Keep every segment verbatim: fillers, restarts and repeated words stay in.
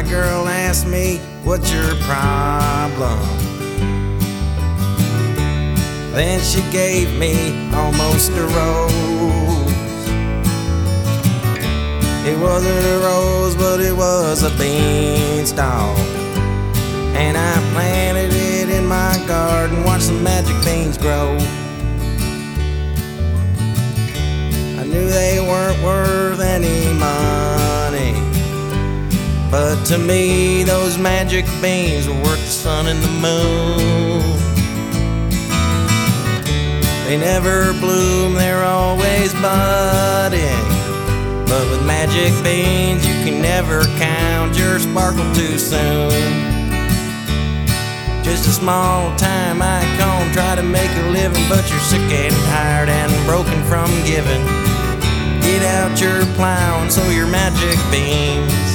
girl asked me, "What's your problem?" Then she gave me almost a rose. It wasn't a rose, but it was a beanstalk, and I planted it in my garden, watched some magic beans grow. I knew they weren't worth any money, but to me those magic beans were worth the sun and the moon. They never bloom, they're always budding, but with magic beans you can never count your sparkle too soon. Just a small time icon, try to make a living, but you're sick and tired and broken from giving. Get out your plow and sow your magic beans.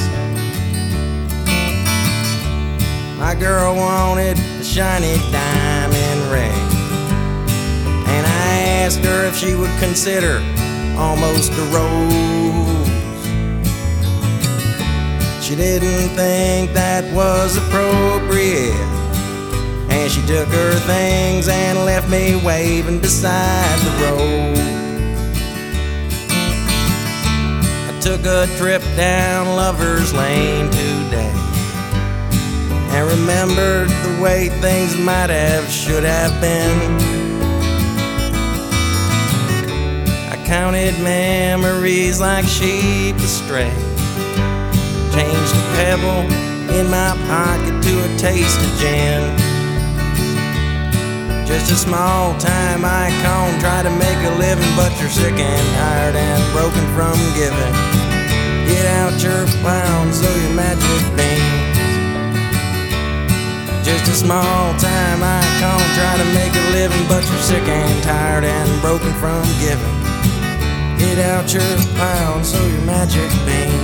My girl wanted a shiny diamond ring, and I asked her if she would consider almost a rose. She didn't think that was appropriate, and she took her things and left me waving beside the road. I took a trip down Lover's Lane today and remembered the way things might have, should have been. I counted memories like sheep astray, changed a pebble in my pocket to a taste of gin. Just a small time icon, try to make a living, but you're sick and tired and broken from giving. Get out your plow and sow your magic beans. Just a small time icon, try to make a living, but you're sick and tired and broken from giving. Get out your plow and sow your magic beans.